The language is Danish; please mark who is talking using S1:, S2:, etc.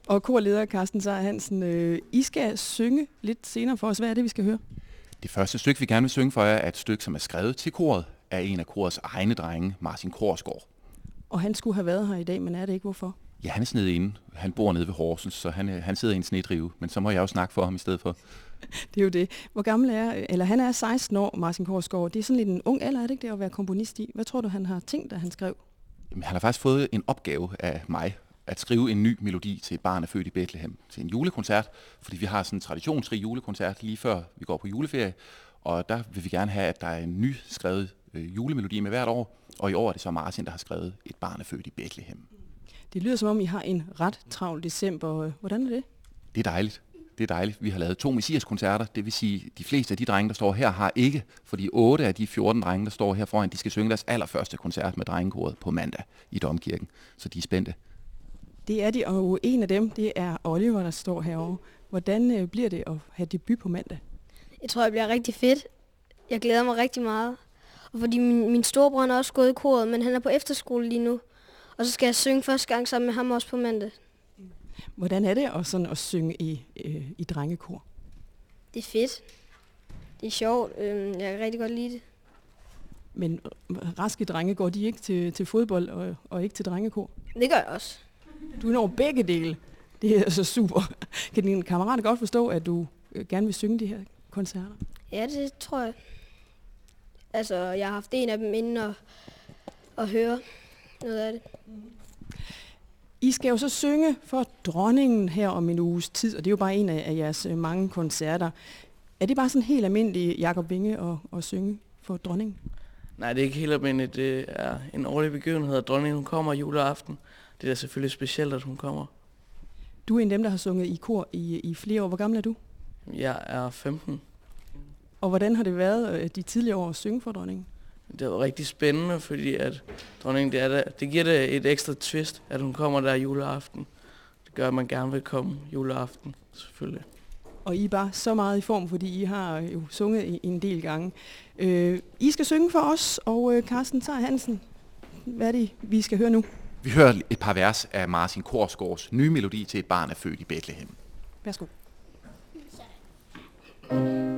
S1: Og korleder Carsten Sejer Hansen, I skal synge lidt senere for os. Hvad er det, vi skal høre?
S2: Det første stykke, vi gerne vil synge for jer, er et stykke, som er skrevet til koret af en af korets egne drenge, Martin Korsgaard.
S1: Og han skulle have været her i dag, men er det ikke? Hvorfor?
S2: Ja, han er sned inde. Han bor nede ved Horsens, så han sidder i en snedrive. Men så må jeg jo snakke for ham i stedet for.
S1: Det er jo det. Hvor gammel han er 16 år, Martin Korsgaard. Det er sådan lidt en ung alder, er det ikke det, at være komponist i? Hvad tror du, han har tænkt, da han skrev?
S2: Jamen, han har faktisk fået en opgave af mig, at skrive en ny melodi til et barn er født i Bethlehem, til en julekoncert, fordi vi har sådan en traditionsrig julekoncert lige før vi går på juleferie, og der vil vi gerne have, at der er en ny skrevet julemelodi med hvert år, og i år er det så Martin, der har skrevet et barn er født i Bethlehem.
S1: Det lyder som om, I har en ret travl december. Hvordan er det?
S2: Det er dejligt. Det er dejligt. Vi har lavet 2 Messias-koncerter, det vil sige, de fleste af de drenge, der står her, har ikke, fordi 8 af de 14 drenge, der står her foran, de skal synge deres allerførste koncert med drengekoret på mandag i Domkirken, så de er spændte.
S1: Det er de, og en af dem, det er Oliver, der står herovre. Hvordan bliver det at have debut på mandag?
S3: Jeg tror, det bliver rigtig fedt. Jeg glæder mig rigtig meget. Og fordi min storebror er også gået i koret, men han er på efterskole lige nu. Og så skal jeg synge første gang sammen med ham også på mandag.
S1: Hvordan er det at synge i drengekor?
S3: Det er fedt. Det er sjovt. Jeg kan rigtig godt lide det.
S1: Men raske drenge, går de ikke til fodbold og ikke til drengekor?
S3: Det gør jeg også.
S1: Du når begge dele. Det er så super. Kan din kammerat godt forstå, at du gerne vil synge de her koncerter?
S3: Ja, det tror jeg. Altså, jeg har haft en af dem inden og høre noget af det.
S1: I skal jo så synge for dronningen her om en uges tid, og det er jo bare en af jeres mange koncerter. Er det bare sådan helt almindeligt, Jakob Winge, at synge for dronningen?
S4: Nej, det er ikke helt almindeligt. Det er en årlig begivenhed, at dronningen hun kommer juleaften. Det er da selvfølgelig specielt, at hun kommer.
S1: Du er en af dem, der har sunget i kor i flere år. Hvor gammel er du?
S4: Jeg er 15.
S1: Og hvordan har det været de tidligere år at synge for dronningen?
S4: Det var rigtig spændende, fordi at dronningen, det giver det et ekstra twist, at hun kommer der juleaften. Det gør, at man gerne vil komme juleaften, selvfølgelig.
S1: Og I er bare så meget i form, fordi I har jo sunget en del gange. I skal synge for os, og Carsten Sejer Hansen, hvad er det, vi skal høre nu?
S2: Vi hører et par vers af Martin Korsgaards nye melodi til et barn er født i Bethlehem.
S1: Værsgo.